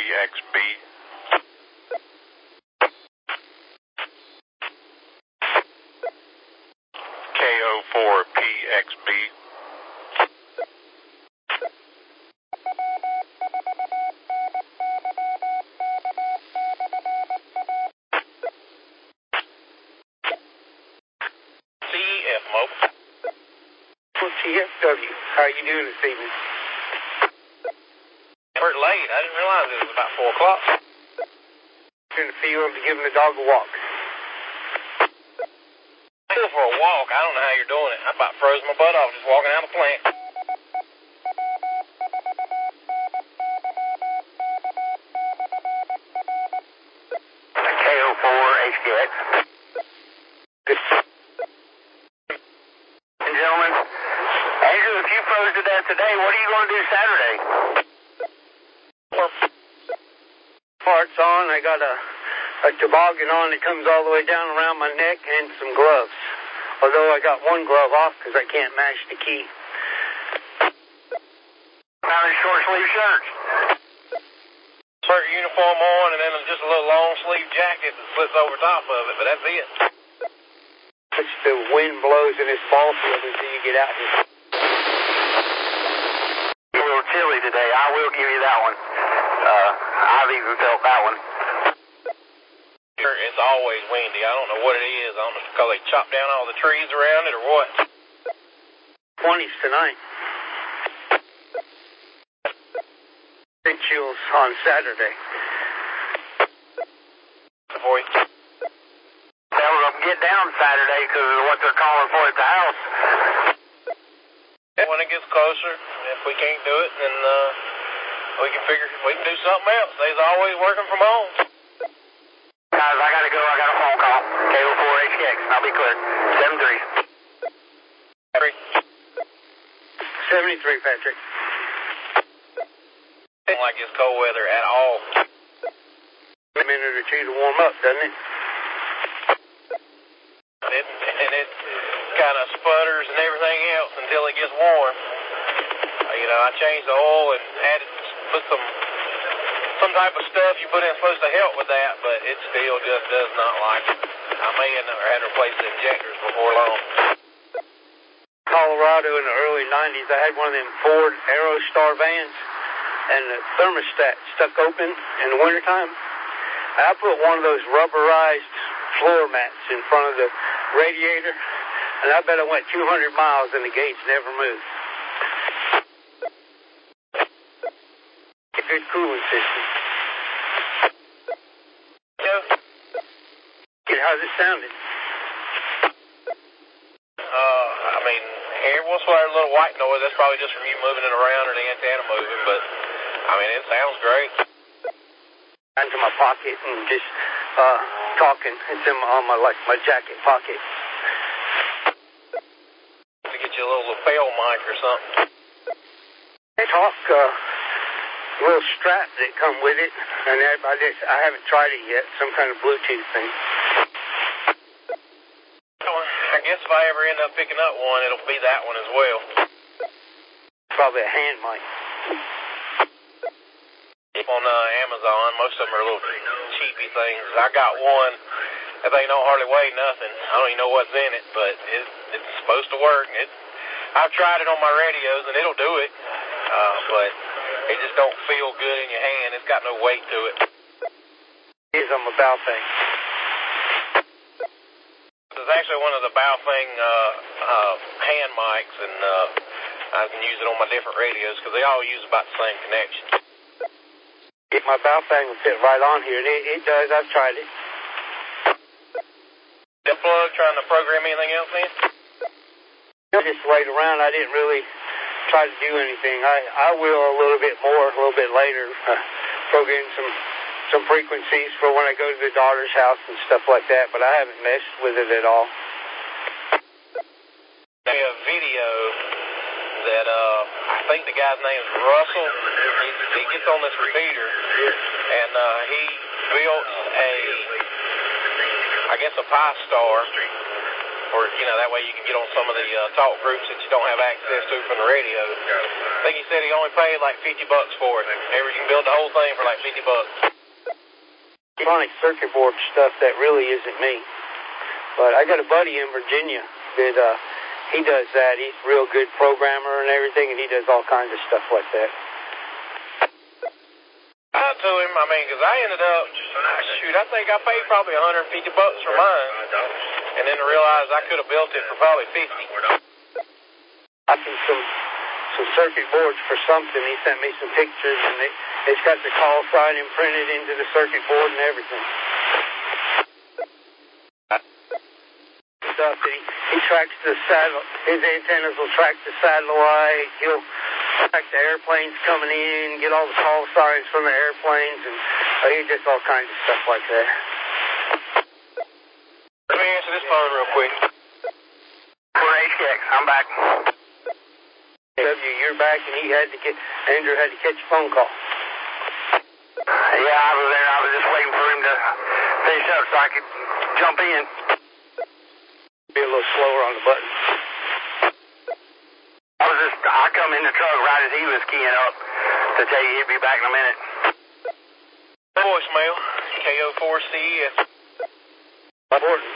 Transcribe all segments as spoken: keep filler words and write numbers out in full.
X B. K O four P X B. T F Mo. T F W, how are you doing this evening? Pretty late. I didn't realize it was about four o'clock. In the field giving the dog a walk. Go for a walk. I don't know how you're doing it. I about froze my butt off just walking out of the plant. K O four H K X. And gentlemen, Andrew, if you froze to death today, what are you going to do Saturday? Parts on, I got a, a toboggan on that comes all the way down around my neck and some gloves. Although I got one glove off because I can't match the key. Not a short sleeve shirt. Shirt uniform on and then just a little long sleeve jacket that slips over top of it, but that's it. Which the wind blows in this ball field until you get out here. A little chilly today, I will give you that one. Uh, I've even felt that one. It's always windy. I don't know what it is. I don't know because they chopped down all the trees around it or what. twenties tonight. Big chills on Saturday. Boy. Tell them get down Saturday because of what they're calling for at the house. When it gets closer, if we can't do it, then uh, we can figure we can do something else. They's always working from home. Guys, I gotta go. I got a phone call. K O four H K X, and I'll be clear. seven three. seventy-three, Patrick. It's like it's cold weather at all. A minute or two to warm up, doesn't it? And it, and it kind of sputters and everything else until it gets warm. Uh, you know, I changed the oil and added, put some some type of stuff you put in supposed to help with that, but it still just does not like it. I may have never had to replace the injectors before long. Colorado in the early nineties, I had one of them Ford Aerostar vans, and the thermostat stuck open in the wintertime. I put one of those rubberized floor mats in front of the radiator, and I bet I went two hundred miles and the gates never moved. A good cooling system. Yeah, how's it sounding? Uh, I mean, every once in a while a little white noise, that's probably just from you moving it around or the antenna moving, but, I mean, it sounds great. Into my pocket and just uh, talking. It's in my, on my, like, my jacket pocket. To get you a little lapel mic or something. They talk, uh, little strap that come with it, and I, I, just, I haven't tried it yet, some kind of Bluetooth thing. I guess if I ever end up picking up one, it'll be that one as well. Probably a hand mic. On uh, Amazon, most of them are little cheapy things. I got one that they don't hardly weigh nothing. I don't even know what's in it, but it, it's supposed to work. It, I've tried it on my radios, and it'll do it, uh, but it just don't feel good in your hand. It's got no weight to it. It is on my Baofeng. It's actually one of the Baofeng uh, uh, hand mics, and uh, I can use it on my different radios because they all use about the same connection. If my Baofeng will fit right on here, and it, it does. I've tried it. That plug trying to program anything else in? I just laid around. I didn't really try to do anything. I, I will a little bit more, a little bit later, uh, program some some frequencies for when I go to the daughter's house and stuff like that, but I haven't messed with it at all. They have video that, uh, I think the guy's name is Russell. He, he gets on this repeater, and uh, he built a, I guess a Pi Star or, you know, that way you can get on some of the uh, talk groups that you don't have access to from the radio. I think he said he only paid like fifty bucks for it. Ever you can build the whole thing for like fifty bucks. Electronic circuit board stuff, that really isn't me. But I got a buddy in Virginia that uh, he does that. He's a real good programmer and everything, and he does all kinds of stuff like that. I to him, I mean, because I ended up, shoot, I think I paid probably one hundred fifty bucks for mine, and then I realized I could have built it for probably fifty. I think some some circuit boards for something. He sent me some pictures, and it, it's got the call sign imprinted into the circuit board and everything. Stuff that he, he tracks the satellite, his antennas will track the satellite, he'll track the airplanes coming in, get all the call signs from the airplanes, and uh, he does all kinds of stuff like that. Let me answer this phone real quick. four H K X, I'm back. W, you're back, and he had to get, Andrew had to catch a phone call. Yeah, I was there. I was just waiting for him to finish up so I could jump in. Be a little slower on the button. I was just, I come in the truck right as he was keying up to tell you he'd be back in a minute. Voicemail, K O four C E S. Important.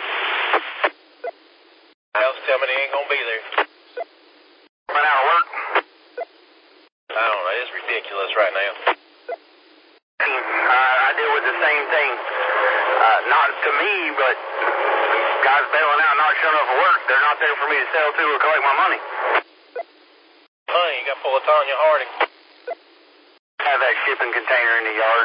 Else tell me they ain't gonna be there. Run out of work? I don't know, it's ridiculous right now. Uh, I deal with the same thing. Uh, not to me, but guys bailing out, not showing up for work. They're not there for me to sell to or collect my money. Honey, you got to pull a Tanya Harding. Have that shipping container in the yard.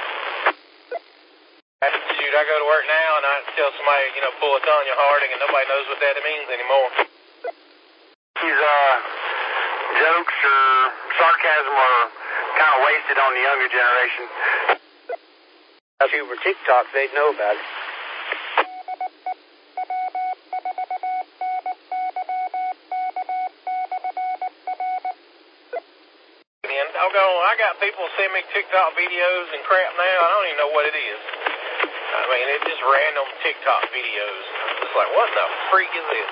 Shoot, I go to work now and I tell somebody, you know, pull a Tanya Harding, and nobody knows what that means anymore. These uh, jokes or sarcasm are kind of wasted on the younger generation. If you were TikTok, they'd know about it. And doggone, I got people send me TikTok videos and crap now. I don't even know what it is. I mean, it's just random TikTok videos. It's like, what the freak is this?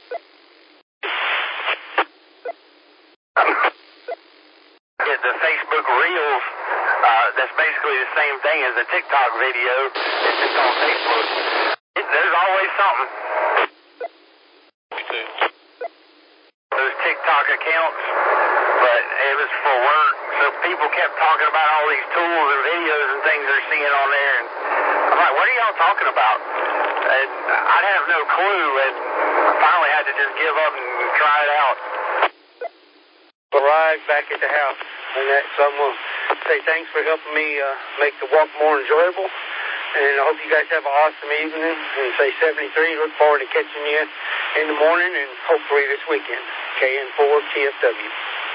Get the Facebook Reels. Uh, that's basically the same thing as a TikTok video. It's just on Facebook. It, there's always something. Me too. Those TikTok accounts, but it was for work. So people kept talking about all these tools and videos and things they're seeing on there. And I'm like, what are y'all talking about? And I'd have no clue. And I finally had to just give up and try it out. Arrive back at the house, and that someone say thanks for helping me uh, make the walk more enjoyable, and I hope you guys have an awesome evening, and say seventy-three, look forward to catching you in the morning and hopefully this weekend. K N four T F W.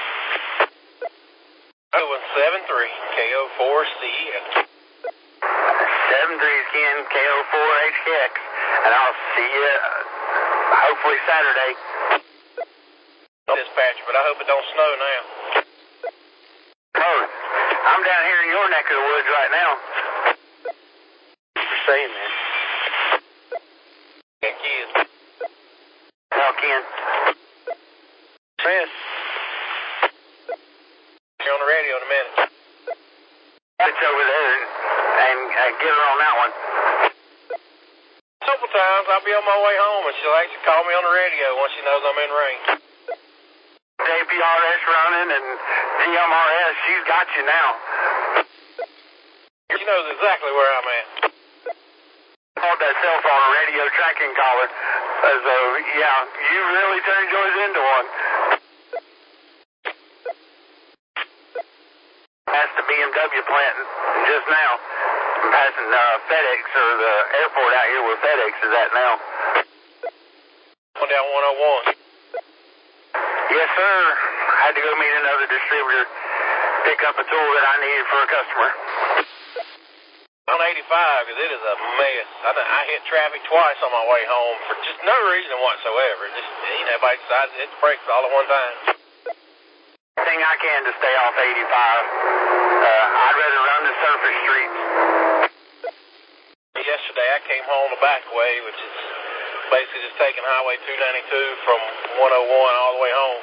Oh, seven three, K O four C E S. seven three is Ken, K O four H K X, and I'll see you uh, hopefully Saturday. Dispatcher, but I hope it don't snow now. Oh, I'm down here in your neck of the woods right now. Thanks for saying that. And kids. Well, Ken. Chris. You're on the radio in a minute. It's over there and, and uh, get her on that one. A couple times I'll be on my way home and she'll actually call me on the radio once she knows I'm in range. J P R S running and G M R S, she's got you now. She knows exactly where I'm at. Called that cell phone a radio tracking collar. Uh, so, yeah, you really turned yours into one. Past the B M W plant just now. I'm passing uh, FedEx or the airport out here where FedEx is at now. One down one oh one. Yes, sir. I had to go meet another distributor, pick up a tool that I needed for a customer. On eighty-five, because it is a mess. I, I hit traffic twice on my way home for just no reason whatsoever. Just, you know, everybody decides to hit the brakes all at one time. Thing I can to stay off eighty-five. Uh, I'd rather run the surface streets. Yesterday, I came home the back way, which is basically just taking Highway two ninety-two from one oh one all the way home.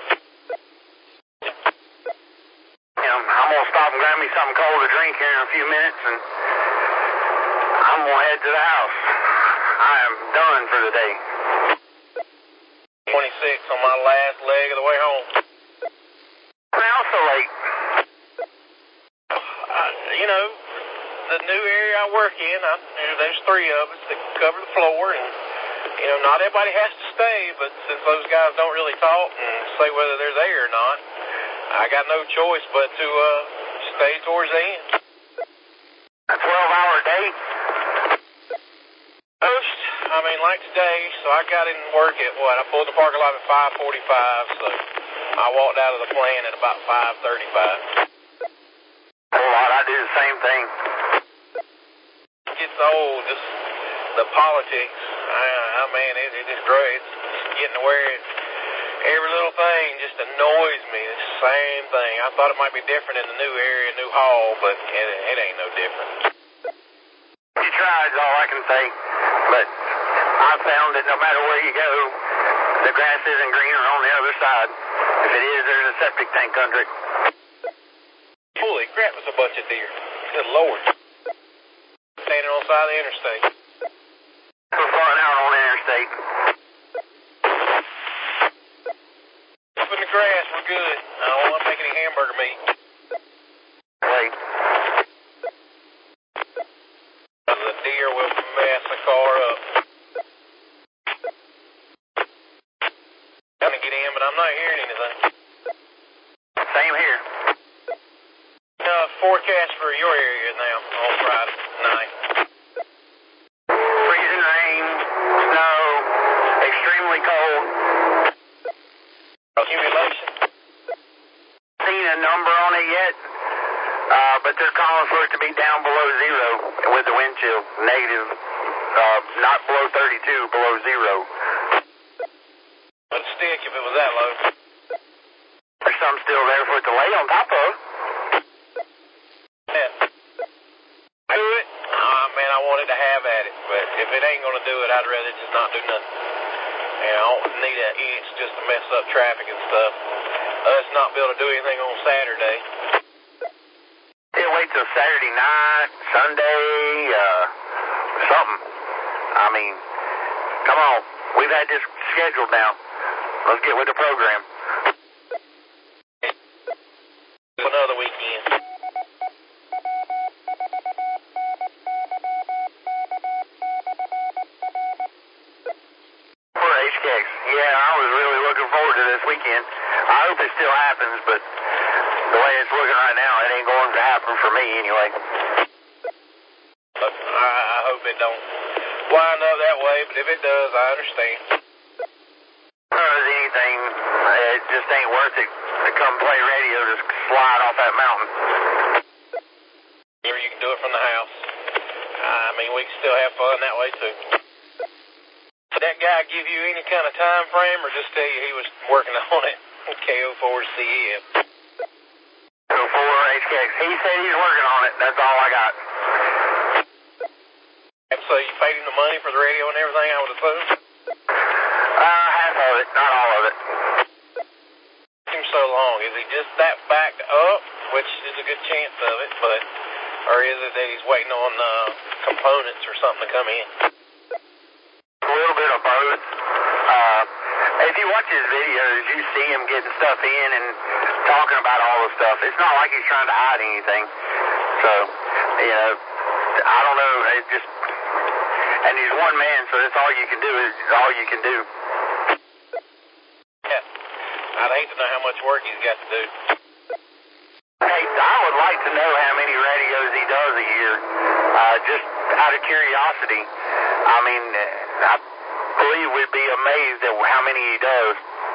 You know, I'm going to stop and grab me something cold to drink here in a few minutes, and I'm going to head to the house. I am done for the day. twenty-six on my last leg of the way home. Now so late. Uh, you know, the new area I work in, I, there's three of us that cover the floor, and, you know, not everybody has to stay, but since those guys don't really talk and say whether they're there or not, I got no choice but to uh, stay towards the end. A twelve-hour day? Most, I mean, like today, so I got in work at what? I pulled the parking lot at five forty-five, so I walked out of the plant at about five thirty-five. A lot. I do the same thing. It gets old, just the politics. I, I mean, it, it just grows. It's getting to where it, every little thing just annoys me. It's the same thing. I thought it might be different in the new area, new hall, but it, it ain't no different. You tried is all I can say, but I found that no matter where you go, the grass isn't greener on the other side. If it is, there's a septic tank under it. Holy crap, it's a bunch of deer. Good Lord. Standing on the side of the interstate. We're flying out on the interstate. Up in the grass, we're good. I don't want to make any hamburger meat. Wait. The deer will mess the car up. Trying to get in, but I'm not hearing anything. Same here. Uh, forecast for your area now on Friday night. Freezing rain, snow, extremely cold. Accumulation. Seen a number on it yet, uh, but they're calling for it to be down below zero with the wind chill. Negative, uh, not below thirty-two, below zero. Would stick if it was that low. There's some still there for it to lay on top of. Yeah. Do it? Ah, man, I wanted to have at it, but if it ain't going to do it, I'd rather just not do nothing. And I don't need an inch just to mess up traffic and stuff. Us not be able to do anything on Saturday. Yeah, wait till Saturday night, Sunday, uh, something. I mean, come on. We've had this scheduled now. Let's get with the program. Another weekend. For H K X. Yeah, I was really looking forward to this weekend. I hope it still happens, but the way it's looking right now, it ain't going to happen for me anyway. But I, I hope it don't wind up that way, but if it does, I understand. If there's anything, it just ain't worth it to come play radio, just slide off that mountain. Or you can do it from the house. I mean, we can still have fun that way, too. Did that guy give you any kind of time frame, or just tell you he was working on it? K O four C M. K O four H K X. He said he's working on it. That's all I got. And so you paid him the money for the radio and everything, I would assume? Uh, half of it, not all of it. Seems so long. Is he just that backed up, which is a good chance of it, but, or is it that he's waiting on uh, components or something to come in? A little bit of both. Uh, if you watch his videos, you see him getting stuff in and talking about all the stuff. It's not like he's trying to hide anything. So, you know, I don't know. It just, and he's one man, so that's all you can do is all you can do. Yeah. I'd hate to know how much work he's got to do. Hey, I would like to know how many radios he does a year, uh, just out of curiosity. I mean, I believe we'd be amazed at how many he does.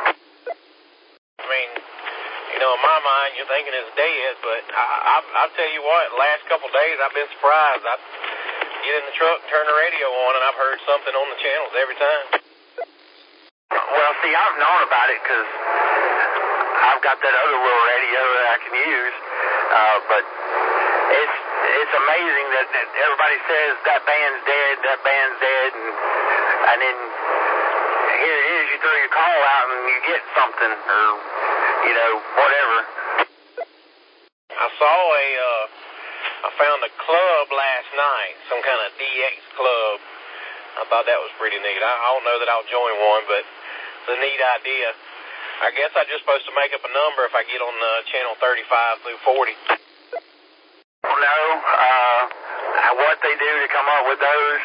I mean, you know, in my mind, you're thinking it's dead, but I, I, I'll tell you what, the last couple of days, I've been surprised. I get in the truck and turn the radio on, and I've heard something on the channels every time. Well, see, I've known about it because I've got that other little radio that I can use, uh, but it's it's amazing that, that everybody says that band's dead, that band's dead, and and then here it is, you throw your call out and you get something, or you know, whatever. I saw a, uh, I found a club last night, some kind of D X club. I thought that was pretty neat. I, I don't know that I'll join one, but it's a neat idea. I guess I'm just supposed to make up a number if I get on uh, channel thirty-five through forty. No, uh, what they do to come up with those,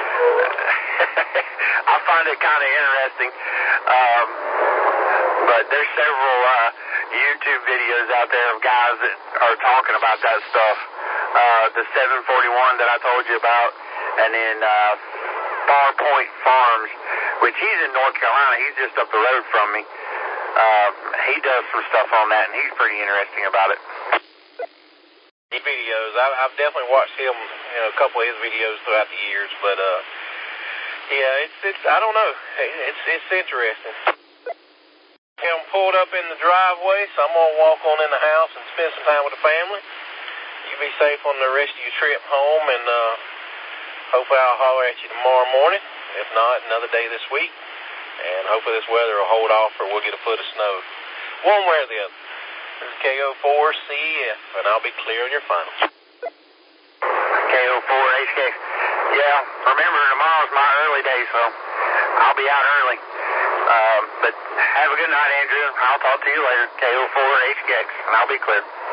I find it kind of interesting. Um, but there's several uh, YouTube videos out there of guys that are talking about that stuff. Uh, the seven forty-one that I told you about, and then uh, Far Point Farms, which he's in North Carolina. He's just up the road from me. Uh, he does some stuff on that, and he's pretty interesting about it. Videos, I, I've definitely watched him, you know, a couple of his videos throughout the years, but uh, yeah, it's it's I don't know, it's it's interesting. I'm pulled up in the driveway, so I'm gonna walk on in the house and spend some time with the family. You be safe on the rest of your trip home, and uh, hopefully I'll holler at you tomorrow morning. If not, another day this week, and hopefully this weather will hold off, or we'll get a foot of snow, one way or the other. This is K O four C F, and I'll be clear on your final. K O four H K. Yeah, remember, tomorrow's my early day, so I'll be out early. Um, but have a good night, Andrew. I'll talk to you later. K O four H K, and I'll be clear.